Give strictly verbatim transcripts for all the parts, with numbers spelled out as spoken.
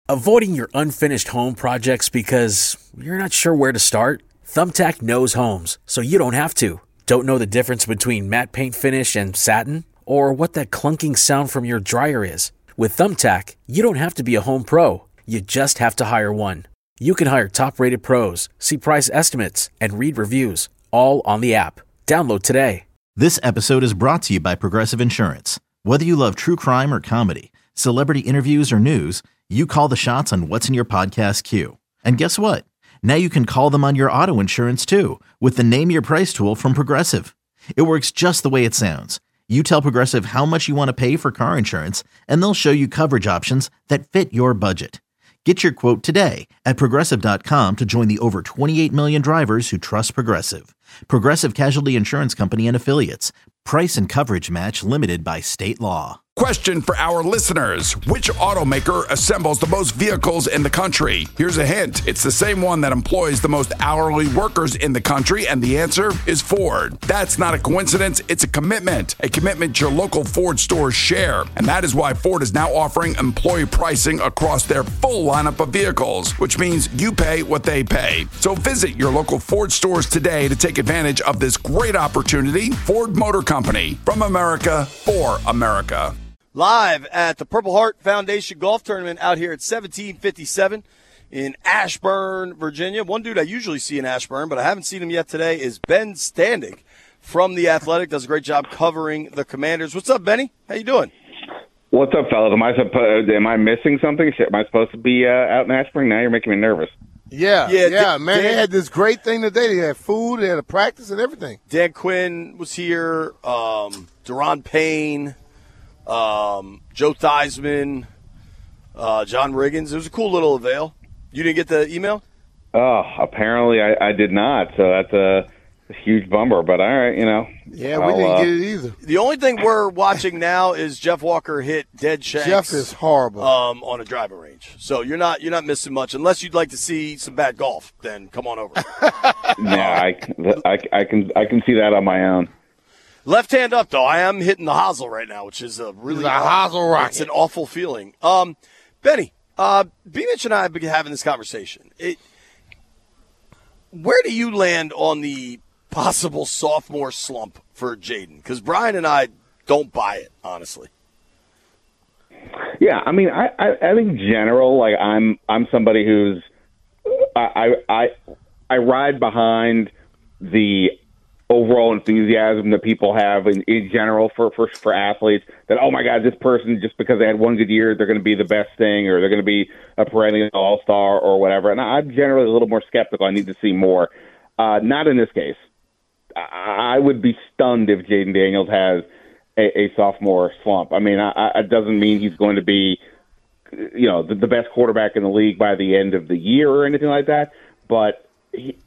Avoiding your unfinished home projects because you're not sure where to start? Thumbtack knows homes, so you don't have to. Don't know the difference between matte paint finish and satin? Or what that clunking sound from your dryer is? With Thumbtack, you don't have to be a home pro. You just have to hire one. You can hire top-rated pros, see price estimates, and read reviews, all on the app. Download today. This episode is brought to you by Progressive Insurance. Whether you love true crime or comedy, celebrity interviews or news, you call the shots on what's in your podcast queue. And guess what? Now you can call them on your auto insurance too with the Name Your Price tool from Progressive. It works just the way it sounds. You tell Progressive how much you want to pay for car insurance, and they'll show you coverage options that fit your budget. Get your quote today at Progressive dot com to join the over twenty-eight million drivers who trust Progressive. Progressive Casualty Insurance Company and Affiliates. Price and coverage match limited by state law. Question for our listeners. Which automaker assembles the most vehicles in the country? Here's a hint. It's the same one that employs the most hourly workers in the country, and the answer is Ford. That's not a coincidence. It's a commitment. A commitment your local Ford stores share. And that is why Ford is now offering employee pricing across their full lineup of vehicles, which means you pay what they pay. So visit your local Ford stores today to take advantage of this great opportunity. Ford Motor Company, from America, for America. Live at the Purple Heart Foundation Golf Tournament out here at seventeen fifty-seven in Ashburn, Virginia. One dude I usually see in Ashburn, but I haven't seen him yet today, is Ben Standig from The Athletic. Does a great job covering the Commanders. What's up, Benny? How you doing? What's up, fellas? Am I supposed? Am I missing something? Am I supposed to be uh, out in Ashburn? Now you're making me nervous. Yeah, Yeah, yeah, Dan- man. Dan- They had this great thing today. They had food, they had a practice and everything. Dan Quinn was here, um, Deron Payne, um, Joe Theismann, uh, John Riggins. It was a cool little avail. You didn't get the email? Oh, apparently I, I did not. So that's a, a huge bummer. But all right, you know. Yeah, we I'll, didn't uh, get it either. The only thing we're watching now is Jeff Walker hit dead shanks. Jeff is horrible. Um, on a driving range. So you're not you're not missing much. Unless you'd like to see some bad golf, then come on over. Yeah, I, I, I can I can see that on my own. Left hand up, though. I am hitting the hosel right now, which is a really It's a hosel rocket. It's an awful feeling. Um, Benny, uh, B-Mitch and I have been having this conversation. It, where do you land on the possible sophomore slump for Jaden? Because Brian and I don't buy it, honestly. Yeah, I mean, I, I, I think in general, like I'm I'm somebody who's I I I, I ride behind the overall enthusiasm that people have in, in general for, for for athletes, that, oh my God, this person, just because they had one good year, they're going to be the best thing, or they're going to be a perennial all-star or whatever. And I'm generally a little more skeptical. I need to see more. Uh, not in this case. I, I would be stunned if Jaden Daniels has a, a sophomore slump. I mean, I, I, it doesn't mean he's going to be, you know, the, the best quarterback in the league by the end of the year or anything like that, but he,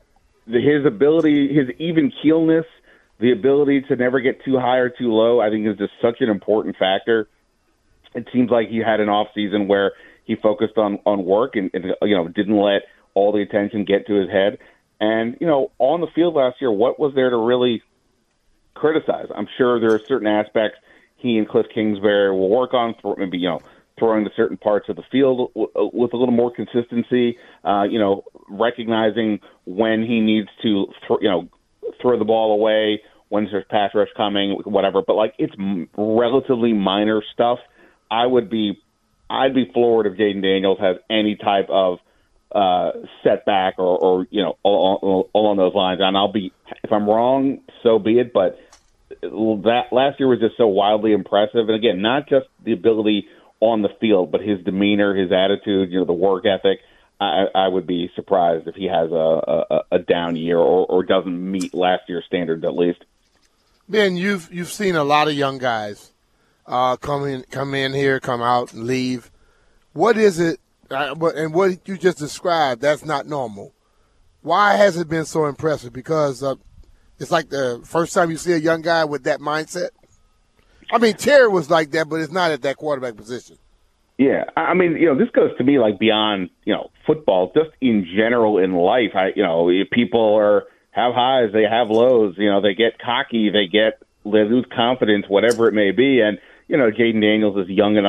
his ability, his even keelness, the ability to never get too high or too low, I think is just such an important factor. It seems like he had an off season where he focused on, on work and, and, you know, didn't let all the attention get to his head. And, you know, on the field last year, what was there to really criticize? I'm sure there are certain aspects he and Cliff Kingsbury will work on, for maybe, you know, throwing to certain parts of the field with a little more consistency, uh, you know, recognizing when he needs to, th- you know, throw the ball away, when there's pass rush coming, whatever. But, like, it's m- relatively minor stuff. I would be, I'd be floored if Jaden Daniels has any type of uh, setback or, or, you know, all, all along those lines. And I'll be, if I'm wrong, so be it. But that last year was just so wildly impressive. And, again, not just the ability on the field, but his demeanor, his attitude, you know, the work ethic. I, I would be surprised if he has a, a, a down year or, or doesn't meet last year's standards at least. Ben, you've you've seen a lot of young guys uh, come in, come in here, come out, and leave. What is it? Uh, and what you just described, that's not normal. Why has it been so impressive? Because uh, it's like the first time you see a young guy with that mindset. I mean, Terry was like that, but it's not at that quarterback position. Yeah, I mean, you know, this goes to me like beyond, you know, football, just in general in life. I, you know, if people are have highs, they have lows. You know, they get cocky, they get they lose confidence, whatever it may be. And you know, Jaden Daniels is young enough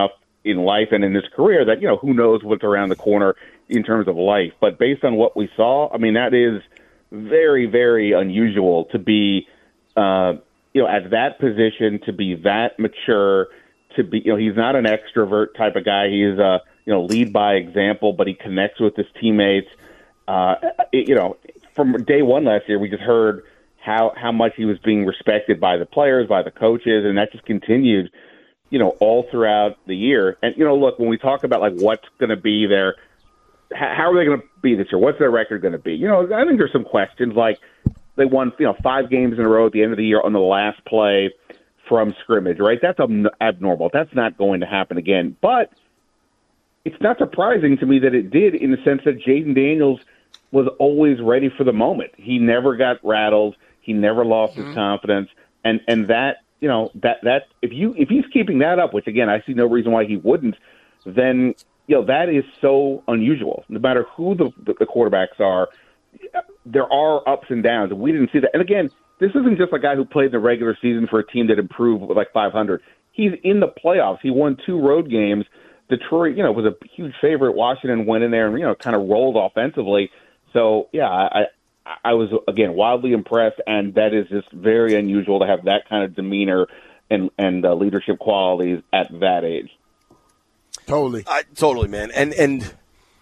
in life and in his career that, you know, who knows what's around the corner in terms of life. But based on what we saw, I mean, that is very, very unusual to be, uh, you know, at that position, to be that mature, to be, you know, he's not an extrovert type of guy. He is a, you know, lead by example, but he connects with his teammates. Uh, it, you know, from day one last year, we just heard how, how much he was being respected by the players, by the coaches, and that just continued, you know, all throughout the year. And, you know, look, when we talk about, like, what's going to be there, how are they going to be this year? What's their record going to be? You know, I think there's some questions, like they won, you know, five games in a row at the end of the year on the last play from scrimmage, right? That's abnormal. That's not going to happen again. But it's not surprising to me that it did, in the sense that Jayden Daniels was always ready for the moment. He never got rattled. He never lost mm-hmm. his confidence. And and that, you know, that that if you if he's keeping that up, which again I see no reason why he wouldn't, then you know that is so unusual. No matter who the the, the quarterbacks are, there are ups and downs, and we didn't see that. And again, this isn't just a guy who played in the regular season for a team that improved with like five hundred. He's in the playoffs. He won two road games. Detroit, you know, was a huge favorite. Washington went in there and, you know, kind of rolled offensively. So, yeah, I, I was, again, wildly impressed, and that is just very unusual to have that kind of demeanor and, and uh, leadership qualities at that age. Totally. I, totally, man. And, and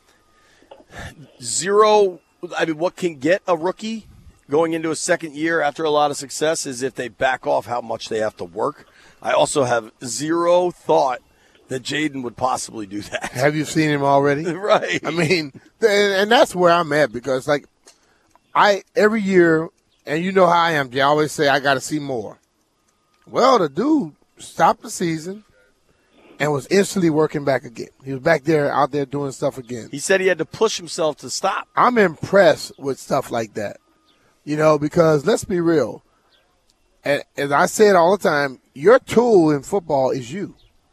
zero, I mean, what can get a rookie going into a second year after a lot of success is if they back off how much they have to work. I also have zero thought that Jayden would possibly do that. Have you seen him already? Right. I mean, and, and that's where I'm at, because, like, I every year, and you know how I am, Jay, I always say I got to see more. Well, the dude stopped the season and was instantly working back again. He was back there, out there doing stuff again. He said he had to push himself to stop. I'm impressed with stuff like that, you know, because let's be real. And as I say it all the time, your tool in football is you.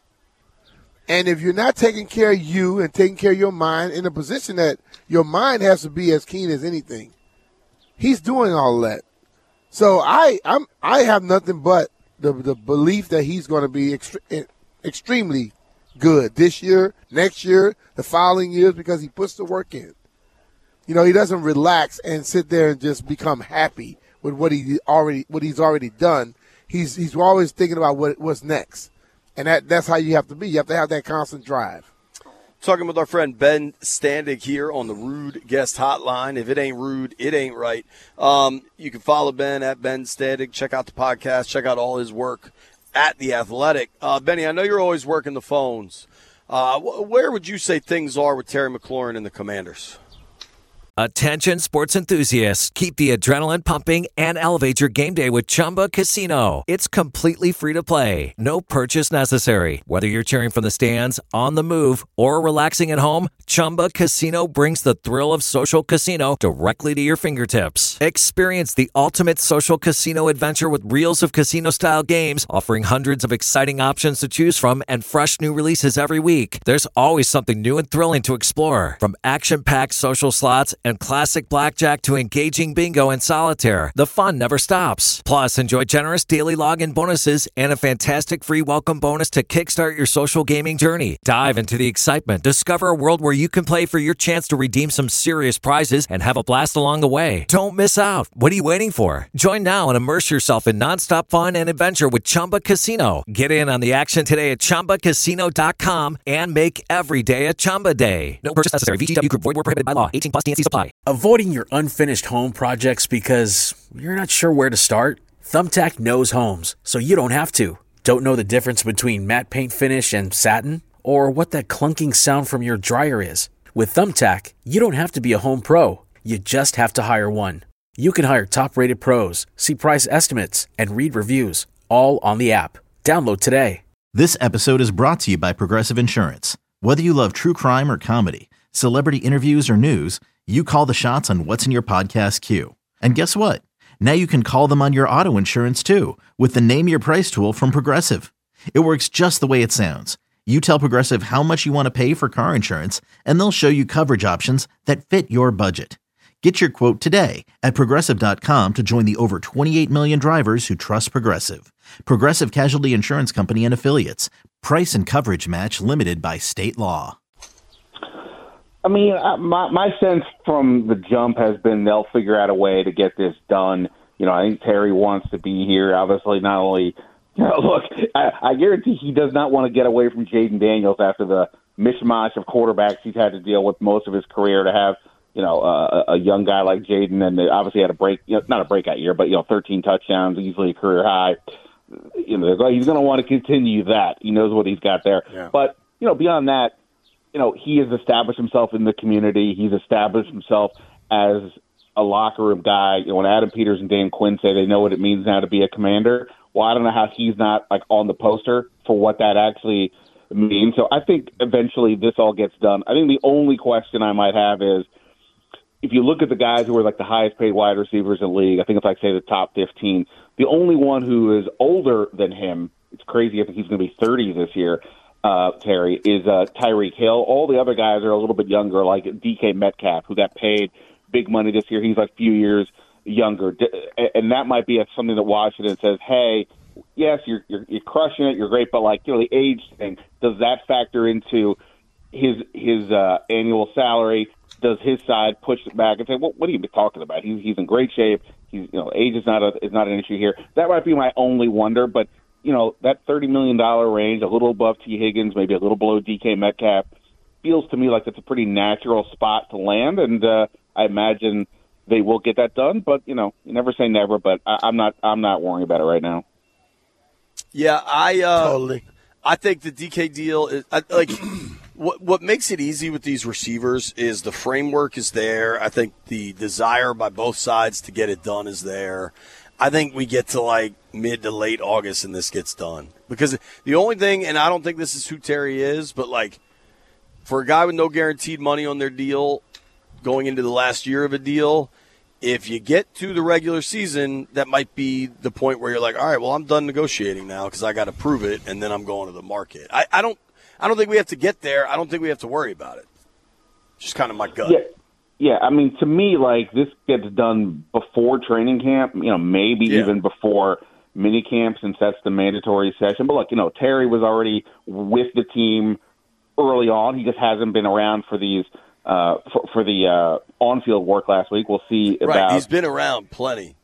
And if you're not taking care of you and taking care of your mind in a position that your mind has to be as keen as anything, he's doing all of that. So I I'm I have nothing but the the belief that he's going to be extre- extremely good this year, next year, the following years, because he puts the work in. You know, he doesn't relax and sit there and just become happy with what he already what he's already done. He's he's always thinking about what what's next. And that, that's how you have to be. You have to have that constant drive. Talking with our friend Ben Standig here on the Rude Guest Hotline. If it ain't rude, it ain't right. Um, you can follow Ben at Ben Standig. Check out the podcast. Check out all his work at The Athletic. Uh, Benny, I know you're always working the phones. Uh, wh- where would you say things are with Terry McLaurin and the Commanders? Attention sports enthusiasts, keep the adrenaline pumping and elevate your game day with Chumba Casino. It's completely free to play. No purchase necessary. Whether you're cheering from the stands, on the move, or relaxing at home, Chumba Casino brings the thrill of social casino directly to your fingertips. Experience the ultimate social casino adventure with reels of casino-style games, offering hundreds of exciting options to choose from and fresh new releases every week. There's always something new and thrilling to explore, from action-packed social slots and classic blackjack to engaging bingo and solitaire. The fun never stops. Plus, enjoy generous daily login bonuses and a fantastic free welcome bonus to kickstart your social gaming journey. Dive into the excitement. Discover a world where you can play for your chance to redeem some serious prizes and have a blast along the way. Don't miss out. What are you waiting for? Join now and immerse yourself in nonstop fun and adventure with Chumba Casino. Get in on the action today at Chumba Casino dot com and make every day a Chumba day. No purchase necessary. V G W Group. Void where prohibited by law. eighteen plus. T N C supply. Avoiding your unfinished home projects because you're not sure where to start? Thumbtack knows homes, so you don't have to. Don't know the difference between matte paint finish and satin? Or what that clunking sound from your dryer is? With Thumbtack, you don't have to be a home pro. You just have to hire one. You can hire top-rated pros, see price estimates, and read reviews, all on the app. Download today. This episode is brought to you by Progressive Insurance. Whether you love true crime or comedy, celebrity interviews or news, you call the shots on what's in your podcast queue. And guess what? Now you can call them on your auto insurance too with the Name Your Price tool from Progressive. It works just the way it sounds. You tell Progressive how much you want to pay for car insurance, and they'll show you coverage options that fit your budget. Get your quote today at Progressive dot com to join the over twenty-eight million drivers who trust Progressive. Progressive Casualty Insurance Company and Affiliates. Price and coverage match limited by state law. I mean, my my sense from the jump has been they'll figure out a way to get this done. You know, I think Terry wants to be here. Obviously, not only, you know, look, I, I guarantee he does not want to get away from Jaden Daniels after the mishmash of quarterbacks he's had to deal with most of his career. To have, you know, uh, a young guy like Jaden, and they obviously had a break, you know, not a breakout year, but, you know, thirteen touchdowns, easily a career high. You know, he's going to want to continue that. He knows what he's got there. Yeah. But, you know, beyond that, you know, he has established himself in the community. He's established himself as a locker room guy. You know, when Adam Peters and Dan Quinn say they know what it means now to be a Commander, well, I don't know how he's not, like, on the poster for what that actually means. So I think eventually this all gets done. I think the only question I might have is, if you look at the guys who are like the highest paid wide receivers in the league, I think it's like, say, the top fifteen, the only one who is older than him, it's crazy, I think he's going to be thirty this year, uh, Terry, is uh, Tyreek Hill. All the other guys are a little bit younger, like D K Metcalf, who got paid big money this year. He's like a few years younger. And that might be something that Washington says, hey, yes, you're, you're, you're crushing it, you're great, but, like, you know, the age thing, does that factor into his, his uh, annual salary? Does his side push it back and say, well, what are you talking about? He's he's in great shape. He's, you know, age is not a is not an issue here. That might be my only wonder. But, you know, that thirty million dollars range, a little above T. Higgins, maybe a little below D K Metcalf, feels to me like it's a pretty natural spot to land. And uh, I imagine they will get that done. But, you know, you never say never. But I, I'm not I'm not worrying about it right now. Yeah, I uh, Totally. I think the D K deal is I, like. What what makes it easy with these receivers is the framework is there. I think the desire by both sides to get it done is there. I think we get to like mid to late August and this gets done. Because the only thing, and I don't think this is who Terry is, but like for a guy with no guaranteed money on their deal going into the last year of a deal, if you get to the regular season, that might be the point where you're like, all right, well, I'm done negotiating now because I got to prove it, and then I'm going to the market. I, I don't I don't think we have to get there. I don't think we have to worry about it. Just kind of my gut. Yeah, yeah. I mean, to me, like, this gets done before training camp, you know, maybe yeah. even before mini camp, since that's the mandatory session. But, look, you know, Terry was already with the team early on. He just hasn't been around for these uh, for, for the uh, on-field work last week. We'll see about. Right, he's been around plenty.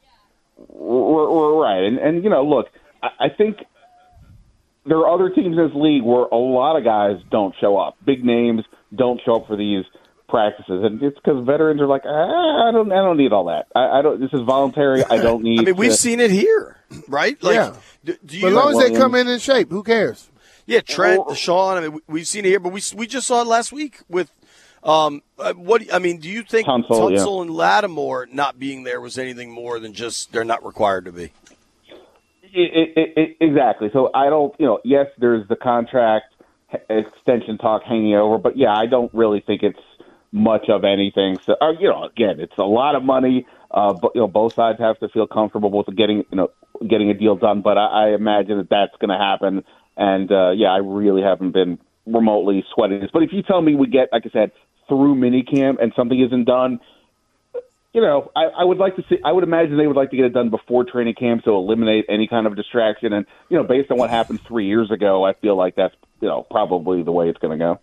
Right, and, and you know, look, I, I think there are other teams in this league where a lot of guys don't show up. Big names don't show up for these practices, and it's because veterans are like, ah, I don't, I don't need all that. I, I don't. This is voluntary. I don't need. I mean, we've to. seen it here, right? Like, yeah. Do, do you, but as long as they come in in shape, who cares? Yeah, Trent, Deshaun. I mean, we've seen it here, but we we just saw it last week with. Um, what I mean, do you think Tunsil, Tunsil yeah. and Lattimore not being there was anything more than just they're not required to be? It, it, it, exactly. So I don't, you know, yes, there's the contract extension talk hanging over, but yeah, I don't really think it's much of anything. So, uh, you know, again, it's a lot of money. Uh, but you know, both sides have to feel comfortable with getting, you know, getting a deal done. But I, I imagine that that's going to happen. And uh, yeah, I really haven't been remotely sweating this. But if you tell me we get, like I said, through minicamp and something isn't done, you know, I, I would like to see. I would imagine they would like to get it done before training camp to eliminate any kind of distraction. And you know, based on what happened three years ago, I feel like that's you know probably the way it's going to go.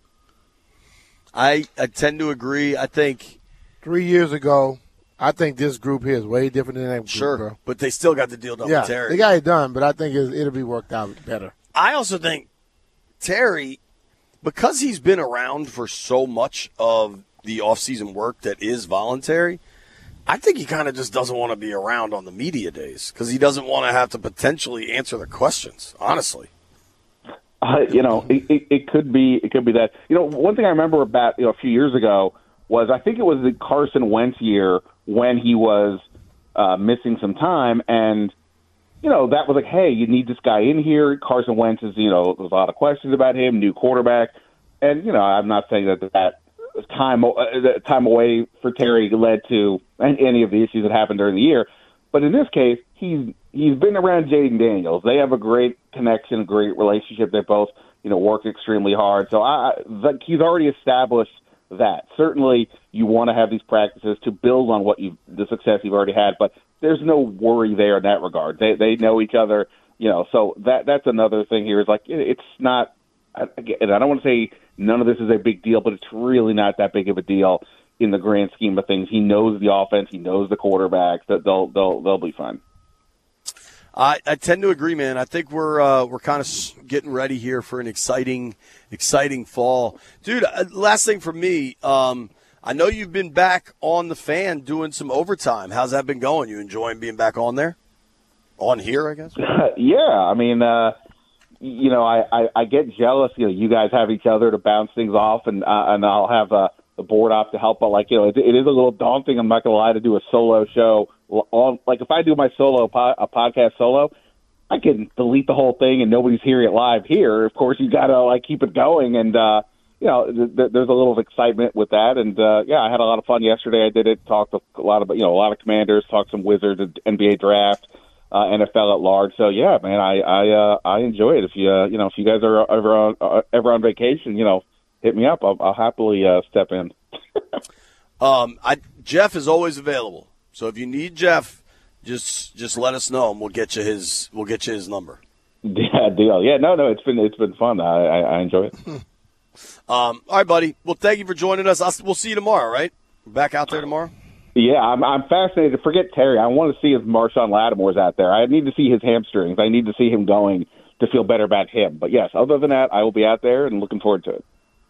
I, I tend to agree. I think three years ago, I think this group here is way different than that group. Sure, bro. But they still got the deal done yeah, with Terry. They got it done, but I think it's, it'll be worked out better. I also think Terry, because he's been around for so much of the offseason work that is voluntary, I think he kind of just doesn't want to be around on the media days because he doesn't want to have to potentially answer the questions, honestly. Uh, you know, it, it, it could be it could be that. You know, one thing I remember about you know a few years ago was I think it was the Carson Wentz year when he was uh, missing some time, and you know that was like, hey, you need this guy in here. Carson Wentz is you know there's a lot of questions about him, new quarterback, and you know I'm not saying that that time uh, time away for Terry led to any of the issues that happened during the year, but in this case, he's he's been around Jaden Daniels. They have a great connection, a great relationship. They both, you know, work extremely hard. So I, the, he's already established that. Certainly, you want to have these practices to build on what you the success you've already had. But there's no worry there in that regard. They they know each other, you know. So that that's another thing here is like it's not and I don't want to say none of this is a big deal, but it's really not that big of a deal in the grand scheme of things. He knows the offense. He knows the quarterbacks. That they'll they'll they'll be fine. I, I tend to agree, man. I think we're uh, we're kind of getting ready here for an exciting, exciting fall, dude. Uh, last thing for me, um, I know you've been back on the Fan doing some overtime. How's that been going? You enjoying being back on there, on here, I guess? Yeah, I mean, uh, you know, I, I, I get jealous. You know, you guys have each other to bounce things off, and uh, and I'll have uh, the board off to help. But like, you know, it, it is a little daunting. I'm not going to lie, to do a solo show. On, like if I do my solo po- a podcast solo, I can delete the whole thing and nobody's hearing it live. Here, of course, you got to like keep it going, and uh, you know, th- th- there's a little excitement with that. And uh, yeah, I had a lot of fun yesterday. I did it. Talked to a lot of you know a lot of Commanders. Talked some Wizards, N B A draft, uh, N F L at large. So yeah, man, I I uh, I enjoy it. If you uh, you know if you guys are ever on uh, ever on vacation, you know, hit me up. I'll, I'll happily uh, step in. um, I Jeff is always available. So if you need Jeff, just just let us know, and we'll get you his we'll get you his number. Yeah, deal. Yeah, no, no, it's been it's been fun. I I, I enjoy it. um, all right, buddy. Well, thank you for joining us. I'll, we'll see you tomorrow, right? Back out there tomorrow. Yeah, I'm I'm fascinated. Forget Terry. I want to see if Marshawn Lattimore's out there. I need to see his hamstrings. I need to see him going to feel better about him. But yes, other than that, I will be out there and looking forward to it.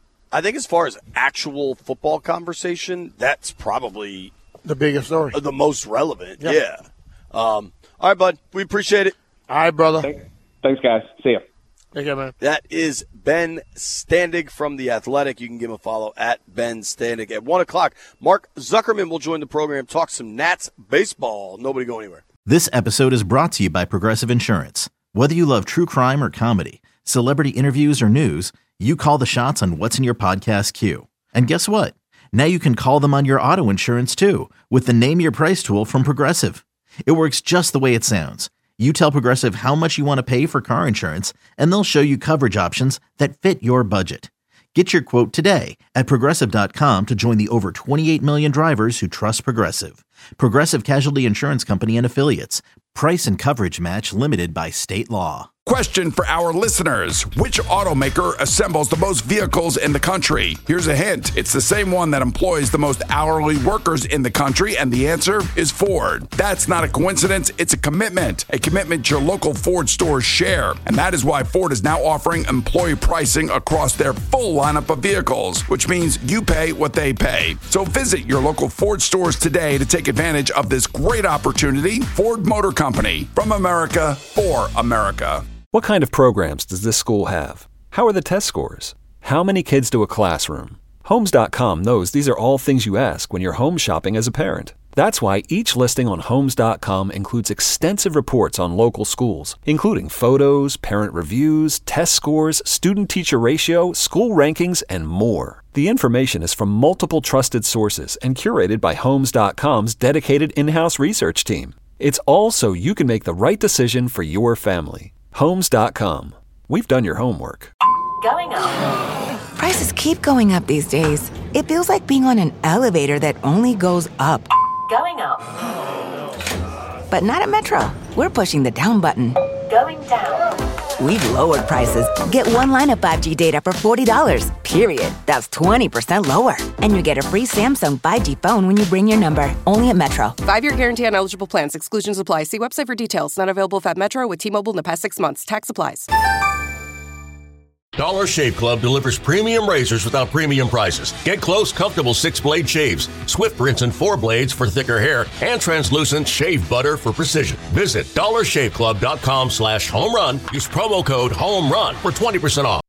I think as far as actual football conversation, that's probably the biggest story, the most relevant. Yep. Yeah. Um, all right, bud. We appreciate it. All right, brother. Thanks, Thanks guys. See ya. Take care, man. That is Ben Standig from The Athletic. You can give him a follow at Ben Standig. At one o'clock, Mark Zuckerman will join the program, talk some Nats baseball. Nobody go anywhere. This episode is brought to you by Progressive Insurance. Whether you love true crime or comedy, celebrity interviews or news, you call the shots on what's in your podcast queue. And guess what? Now you can call them on your auto insurance too with the Name Your Price tool from Progressive. It works just the way it sounds. You tell Progressive how much you want to pay for car insurance, and they'll show you coverage options that fit your budget. Get your quote today at Progressive dot com to join the over twenty-eight million drivers who trust Progressive. Progressive Casualty Insurance Company and Affiliates. Price and coverage match limited by state law. Question for our listeners. Which automaker assembles the most vehicles in the country? Here's a hint. It's the same one that employs the most hourly workers in the country, and the answer is Ford. That's not a coincidence. It's a commitment. A commitment your local Ford stores share. And that is why Ford is now offering employee pricing across their full lineup of vehicles, which means you pay what they pay. So visit your local Ford stores today to take advantage of this great opportunity. Ford Motor Company, from America, for America. What kind of programs does this school have? How are the test scores? How many kids do a classroom? Homes dot com knows these are all things you ask when you're home shopping as a parent. That's why each listing on Homes dot com includes extensive reports on local schools, including photos, parent reviews, test scores, student-teacher ratio, school rankings, and more. The information is from multiple trusted sources and curated by Homes dot com's dedicated in-house research team. It's all so you can make the right decision for your family. Homes dot com. We've done your homework. Going up. Prices keep going up these days. It feels like being on an elevator that only goes up. Going up. But not at Metro. We're pushing the down button. Going down. We've lowered prices. Get one line of five G data for forty dollars, period. That's twenty percent lower. And you get a free Samsung five G phone when you bring your number. Only at Metro. Five-year guarantee on eligible plans. Exclusions apply. See website for details. Not available at Metro with T-Mobile in the past six months. Tax applies. Dollar Shave Club delivers premium razors without premium prices. Get close, comfortable six-blade shaves, swift rinse and four blades for thicker hair, and translucent shave butter for precision. Visit dollar shave club dot com slash home run. Use promo code HOME RUN for twenty percent off.